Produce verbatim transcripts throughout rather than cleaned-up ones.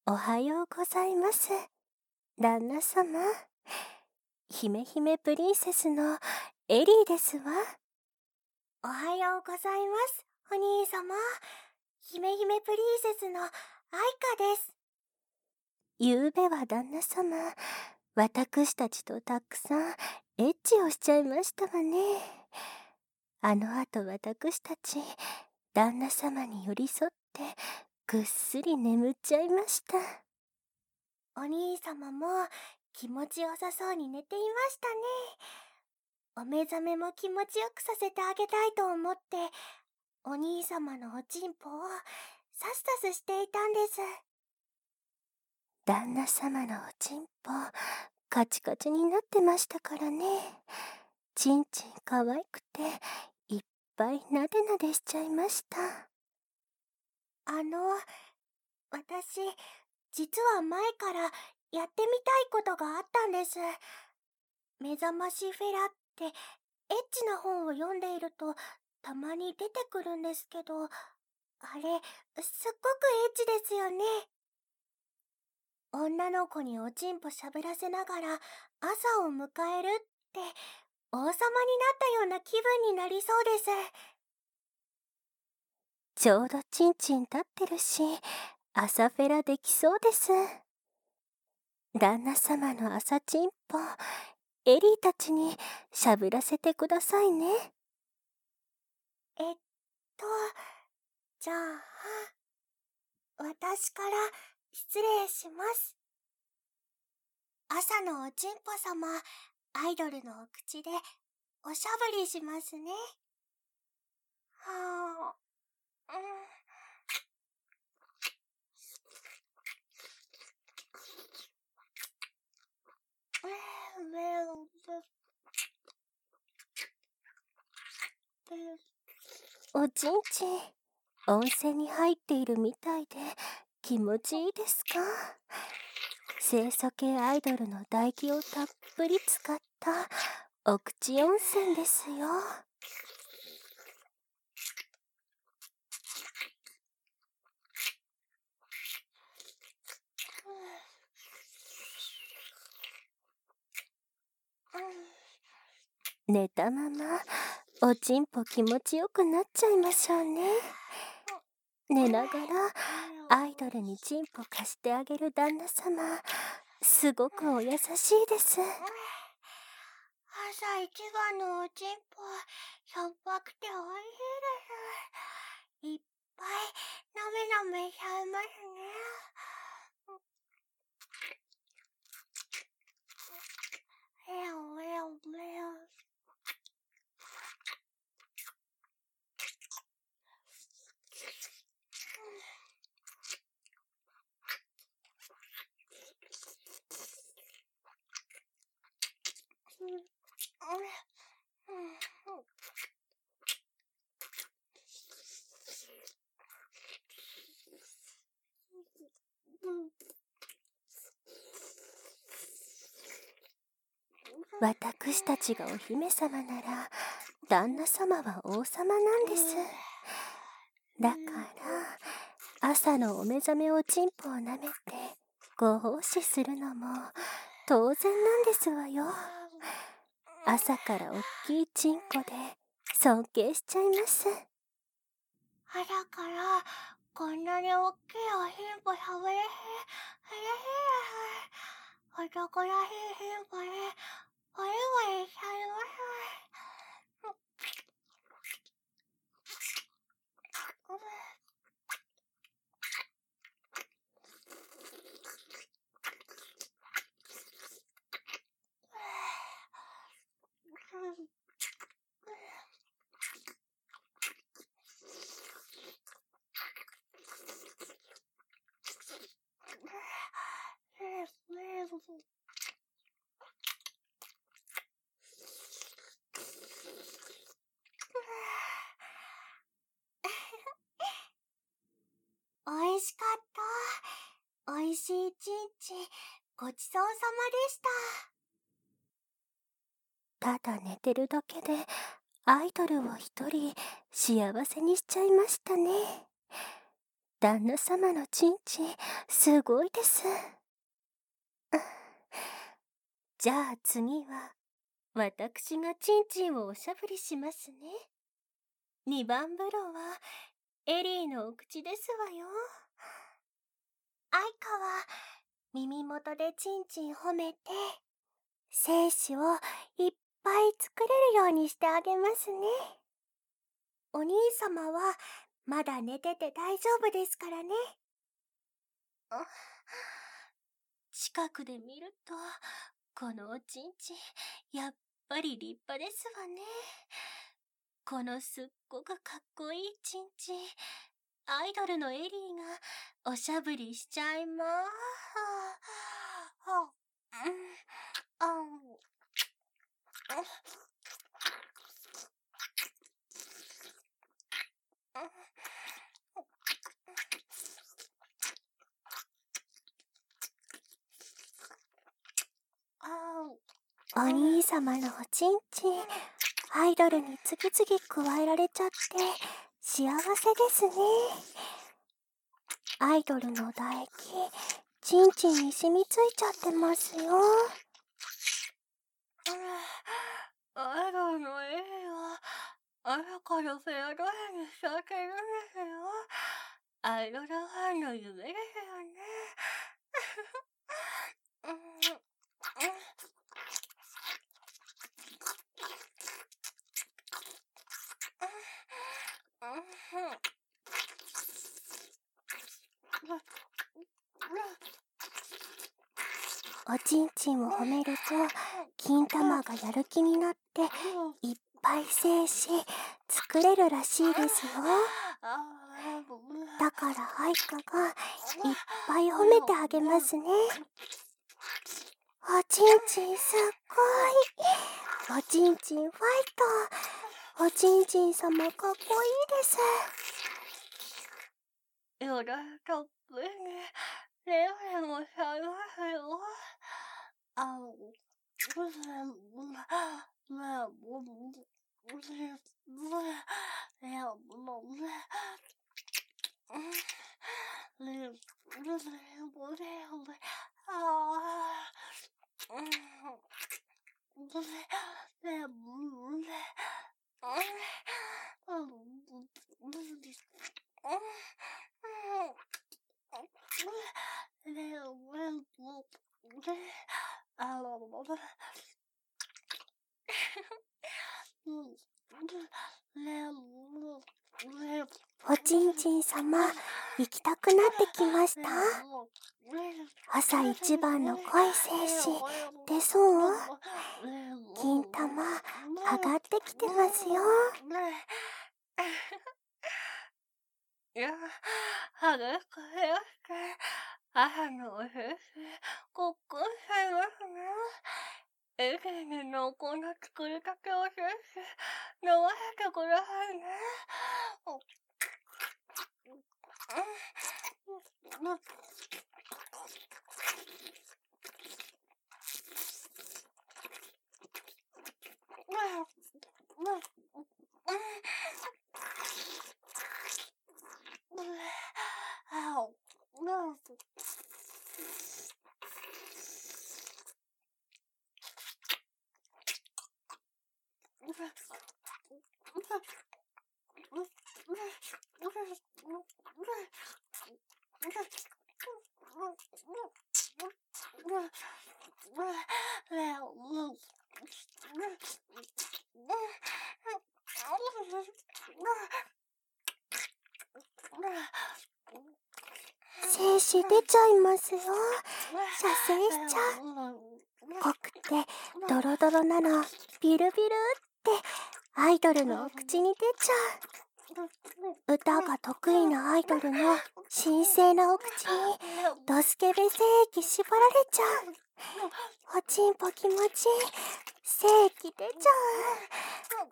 おはようございます、旦那様。姫姫プリンセスのエリーですわ。 おはようございます、お兄様。姫姫プリンセスのアイカです。 ゆうべは旦那様、私たちとたくさんエッチをしちゃいましたわね。あの後私たち、旦那様に寄り添ってぐっすり眠っちゃいました。 お兄様も気持ちよさそうに寝ていましたね。お目覚めも気持ちよくさせてあげたいと思って、お兄様のおちんぽをサスサスしていたんです。 旦那様のおちんぽ、カチカチになってましたからね。ちんちんかわいくて、いっぱいなでなでしちゃいました。 あの、私、実は前からやってみたいことがあったんです。目覚ましフェラってエッチな本を読んでいるとたまに出てくるんですけど、あれ、すっごくエッチですよね。女の子におちんぽしゃぶらせながら朝を迎えるって王様になったような気分になりそうです。 ちょうどちんちん立ってるし、朝フェラできそうです。旦那様の朝ちんぽ、エリーたちにしゃぶらせてくださいね。 えっと、じゃあ、私から失礼します。朝のおちんぽ様、アイドルのお口でおしゃぶりしますね。はあ、うん。 おちんちん、温泉に入っているみたいで気持ちいいですか？清楚系アイドルの唾液をたっぷり使ったお口温泉ですよ。寝たままおちんぽ気持ちよくなっちゃいましょうね。寝ながらアイドルにチンポ貸してあげる旦那様、すごくお優しいです。 朝一番のおちんぽ、しょっぱくておいしいです。いっぱいなめなめしちゃいますね。レオレオレオ。 私たちがお姫様なら旦那様は王様なんです。だから朝のお目覚めおちんぽをなめてご奉仕するのも当然なんですわよ。朝からおっきいチンコで尊敬しちゃいます。 朝からこんなにおっきいおしんぽしゃぶれし、うれしいです。男らしいしんぽで、おりおりしちゃいます。おいしかった。おいしいちんちん、ごちそうさまでした。 ただ寝てるだけでアイドルを一人幸せにしちゃいましたね。 旦那様のチンチン、すごいです。じゃあ次は、私がチンチンをおしゃぶりしますね。二番風呂は、エリーのお口ですわよ。 アイカは耳元でチンチン褒めて、精子をいっぱい作れるようにしてあげますね。お兄様はまだ寝てて大丈夫ですからね。 近くで見ると、このおちんちん、やっぱり立派ですわね。このすっごくかっこいいちんちん、アイドルのエリーがおしゃぶりしちゃいまーお兄様のおちんちん、アイドルに次々加えられちゃって幸せですね。アイドルの唾液、ちんちんに染みついちゃってますよ。 アイドルのエリーは、朝からフェアドレにしちゃってるんですよ。アイドルファンの夢ですよね。 おちんちんを褒めると、金玉がやる気になって、いっぱい精子作れるらしいですよ。だからアイカがいっぱい褒めてあげますね。おちんちんすっごい。おちんちんファイト。おちんちん様かっこいいです。 よだたっぷりにレオでございますよ。あ、うせん、ま、ま、ぼ、うせん、ぼ、レオ、ぼ、うせん、レオ、うせん、ぼ、レオ、ぼ、あー、うん、うせん、レオ、うせん、あ、うせん、 おちんちん様、行きたくなってきました？朝一番の濃い精子出そう？金玉上がってきてますよ。 いや、早く早く朝のおすすごっくんしちゃいますね。エリーに濃厚な作りかけを先生飲ませてくださいね。 精子出ちゃいますよ。射精しちゃう。濃くてドロドロなのビルビルってアイドルのお口に出ちゃう。歌が得意なアイドルの神聖なお口にドスケベ精液縛られちゃう。おちんぽ気持ちいい。精液出ちゃう。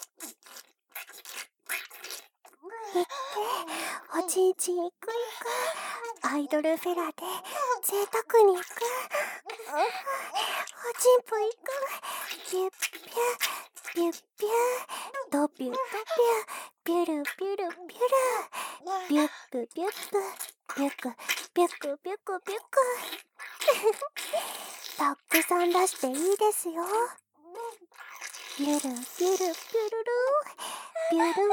行っておちんちん行く行く。アイドルフェラで贅沢に行く。おちんぽ行く。ピュッピュッピュッピュッドピュッドピュッピュルピュルピュルビュックビュック、ビュックビュックビュックビュック。たくさん出していいですよ。ビュルビュルビュルルビュルー。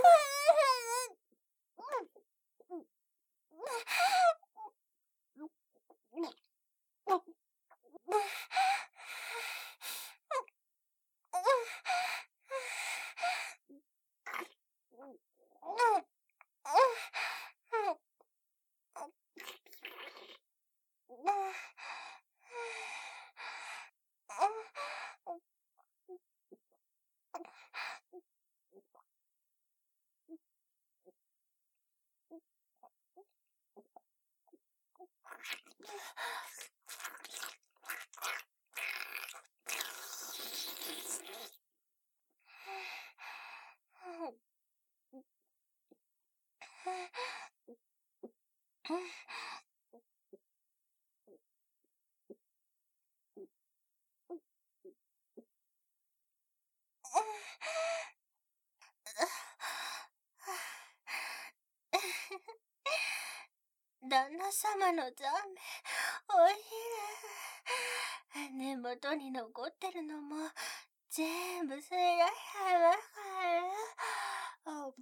旦那様の残飯、おいしいね。根元に残ってるのも全部吸い出しちゃいますからね。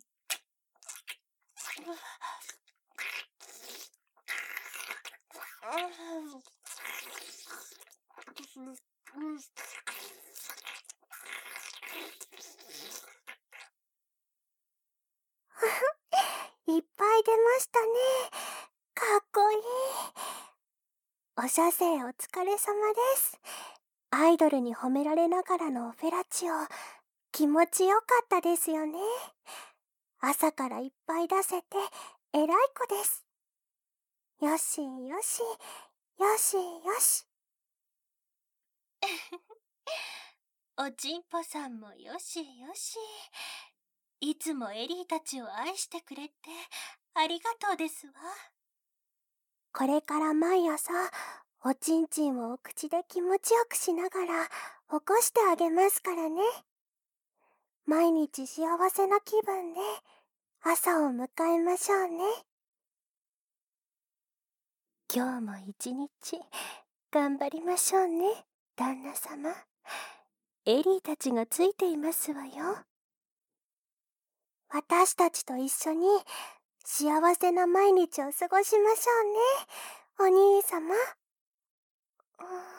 いっぱい出ましたね。かっこいい。お写生お疲れ様です。アイドルに褒められながらのオフェラチオ、気持ちよかったですよね。朝からいっぱい出せて偉い子です。よしよし、よしよし。 おちんぽさんもよしよし。いつもエリーたちを愛してくれてありがとうですわ。 これから毎朝、おちんちんをお口で気持ちよくしながら起こしてあげますからね。毎日幸せな気分で朝を迎えましょうね。今日も一日頑張りましょうね、旦那様。エリーたちがついていますわよ。私たちと一緒に幸せな毎日を過ごしましょうね、お兄様。